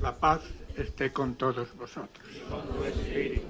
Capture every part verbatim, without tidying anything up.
La paz esté con todos vosotros. Y con tu espíritu.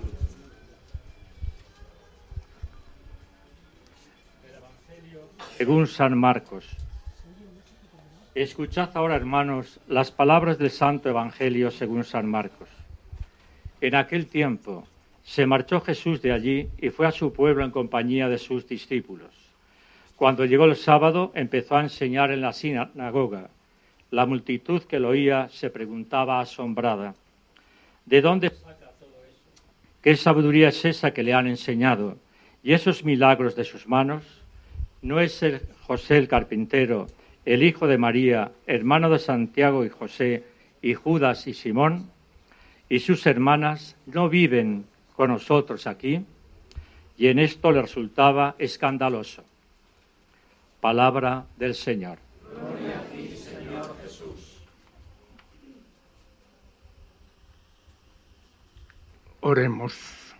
Según San Marcos. Escuchad ahora, hermanos, las palabras del Santo Evangelio según San Marcos. En aquel tiempo se marchó Jesús de allí y fue a su pueblo en compañía de sus discípulos. Cuando llegó el sábado, empezó a enseñar en la sinagoga. La multitud que lo oía se preguntaba asombrada: ¿de dónde saca todo eso? ¿Qué sabiduría es esa que le han enseñado? ¿Y esos milagros de sus manos? ¿No es el José el carpintero, el hijo de María, hermano de Santiago y José, y Judas y Simón? ¿Y sus hermanas no viven con nosotros aquí? Y en esto le resultaba escandaloso. Palabra del Señor. Gloria a ti, Señor Jesús. Oremos.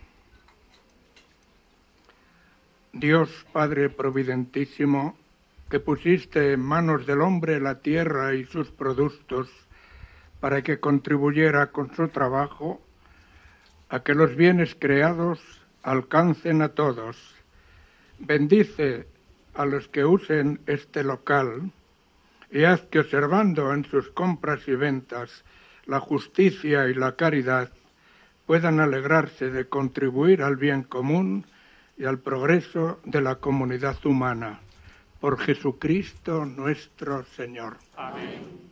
Dios Padre Providentísimo, que pusiste en manos del hombre la tierra y sus productos para que contribuyera con su trabajo a que los bienes creados alcancen a todos. Bendice a los que usen este local y haz que, observando en sus compras y ventas la justicia y la caridad, puedan alegrarse de contribuir al bien común y al progreso de la comunidad humana. Por Jesucristo nuestro Señor. Amén.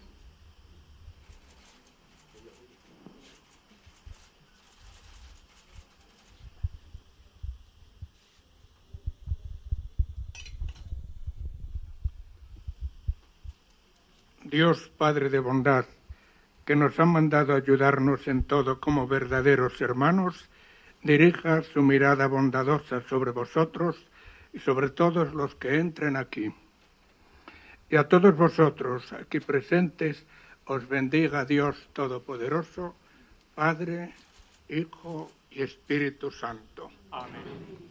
Dios Padre de bondad, que nos ha mandado ayudarnos en todo como verdaderos hermanos, dirija su mirada bondadosa sobre vosotros y sobre todos los que entren aquí. Y a todos vosotros aquí presentes os bendiga Dios Todopoderoso, Padre, Hijo y Espíritu Santo. Amén.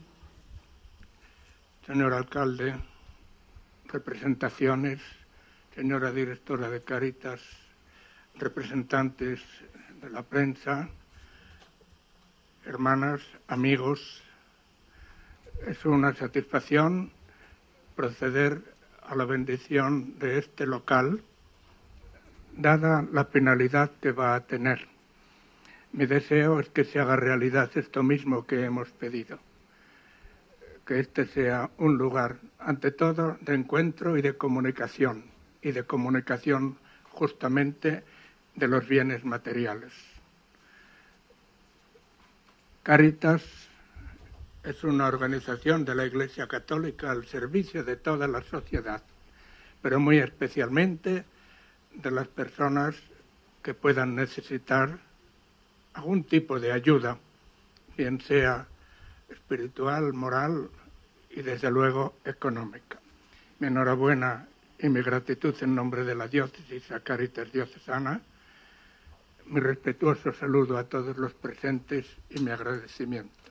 Señor alcalde, representaciones, señora directora de Cáritas, representantes de la prensa, hermanas, amigos, es una satisfacción proceder a la bendición de este local, dada la penalidad que va a tener. Mi deseo es que se haga realidad esto mismo que hemos pedido, que este sea un lugar, ante todo, de encuentro y de comunicación, y de comunicación justamente de los bienes materiales. Cáritas es una organización de la Iglesia Católica al servicio de toda la sociedad, pero muy especialmente de las personas que puedan necesitar algún tipo de ayuda, bien sea espiritual, moral y desde luego económica. Mi enhorabuena y mi gratitud en nombre de la diócesis a Cáritas Diocesana, mi respetuoso saludo a todos los presentes y mi agradecimiento.